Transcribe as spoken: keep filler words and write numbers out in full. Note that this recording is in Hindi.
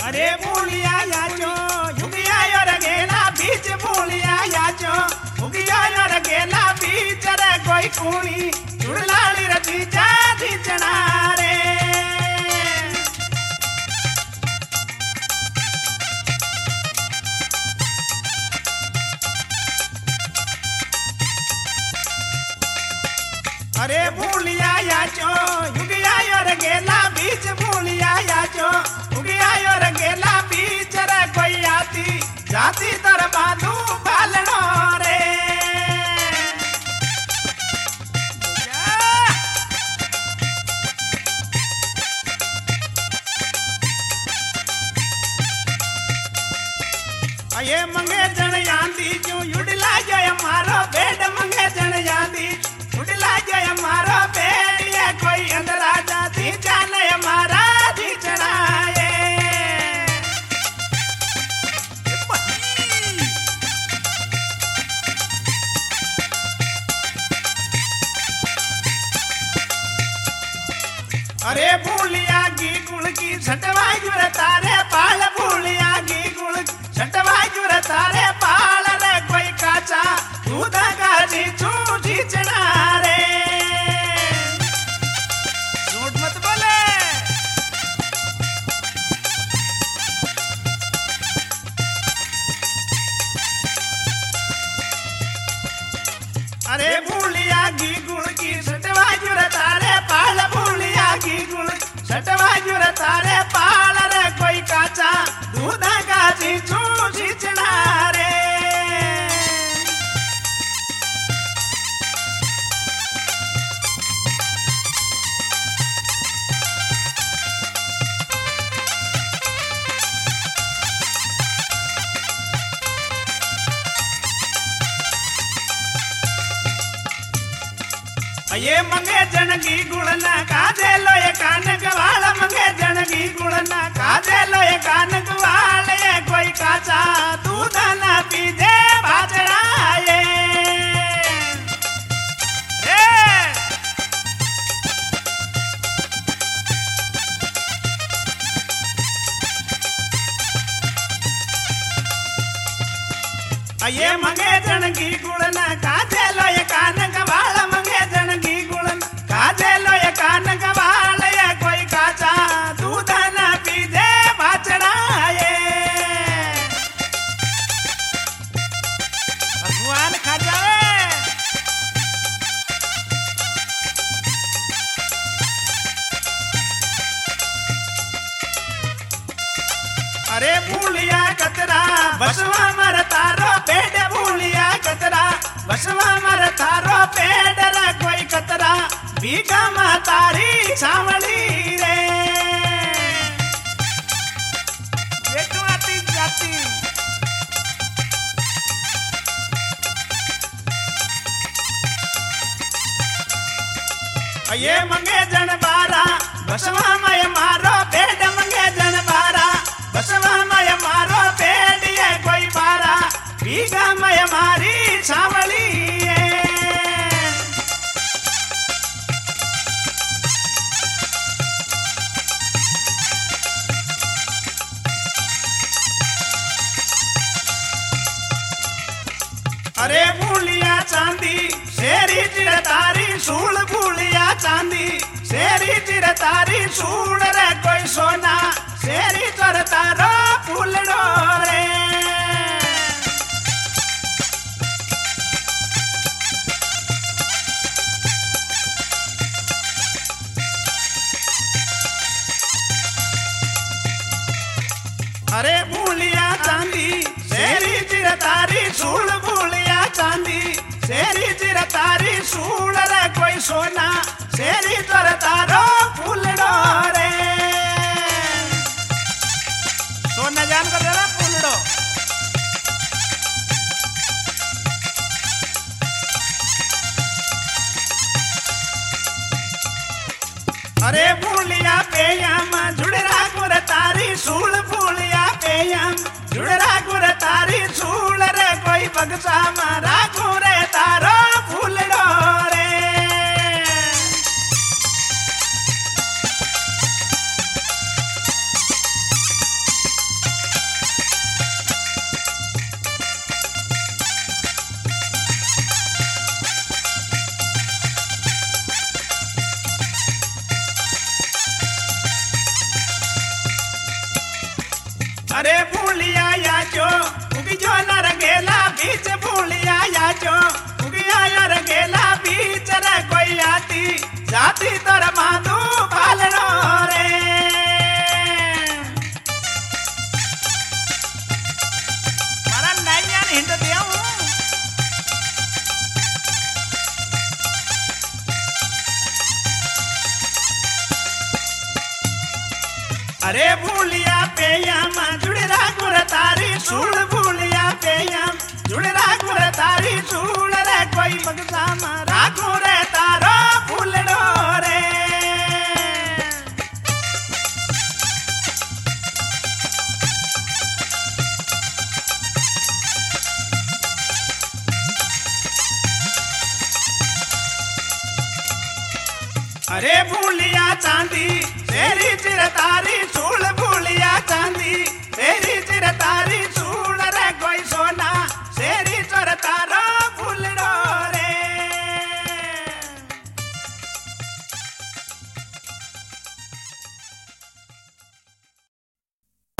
अरे भूलिया याचो युगिया योर गेला बीच भूलिया याचो युगिया योर गेला बीच रे कोई कुणी चुड़लाली रची जा दीचना रे अरे भूलिया याचो युगिया योर गेला बीच भूलिया याचो युगिया योर गेला बीच रे कोई आती जाती तर बाधू बालनो रे ये मंगे जन यांदी क्यों युडला जय मारो बेड मंगे जन यांदी युडला जय मारो बेड ये कोई अंदरा जाती जाने मारा दीचना ये अरे भूलिया की गुण की छटवा जुर तारे पाल भूलिया की गुण छटवा जुर तारे पाल रे कोई काचा दूध गाजी छूटी चढ़ा रे झूठ मत बोले अरे भूलिया की गुण की छटवा जुर तारे पाल भूलिया की गुण छटवा जुर तारे पाल रे कोई काचा दूध गाजी छूटी चढ़ा रे ये मंगे जनगी गुणना काजे लो ये कान गवाल मंगे जनगी गुणना काजे लो ये कान गवाल ये कोई काचा दूध ना पीजे बाजरा ये रे ये मंगे जनगी गुणना काजे लो ये कान गवाल मंगे जनगी गुणन काजे लो ये कान गवाल ये कोई काचा दूध ना पीजे बाचड़ा ये भगवान खा जावे अरे भूलिया कतरा बसवा मर तारो पेड़ भूलिया कतरा बसवा मर तारो पेड़ रे कोई कतरा बीघा मा तारी छावली रे बेटू आती जाती ये मंगे जन बारा बसवा मय मारो पेड़ मंगे जन बारा बसवा मय मारो पेड़ ये कोई बारा बीघा मय मारी छावली अरे भूलिया चांदी शेरी चिर तारी सूल भूलिया चांदी शेरी चिर तारी सूल रे कोई सोना शेरी चर तारो फूलड़ो रे अरे भूलिया चांदी शेरी चिर तारी सूल भूलिया चांदी शेरी चिर तारी सूल रे कोई सोना शेरी चर तारो फूलड़ो रे सोना जान कर जरा फूलड़ो अरे भूलिया पेयम जुड़रा गुर तारी सूल भूलिया पेयम जुड़रा गुर तारी सूल रे कोई बगसा मारा गुरे तारो फूलड़ो रे अरे भूलिया याचो उगी जो न रंगेला बीच भूलिया याचो उगी आया रंगेला बीच रे कोई आती जाती तोर माधु भालनो रे मारा नैया हिंद दिया अरे भूलिया पेयम जुड़रा गुर तारी सूल भूलिया पेयम जुड़रा गुर तारी सूल रे कोई मगजा मारा गुरे तारो फूलड़ो रे अरे भूलिया चांदी तेरी चिर तारी सूल भूलिया चांदी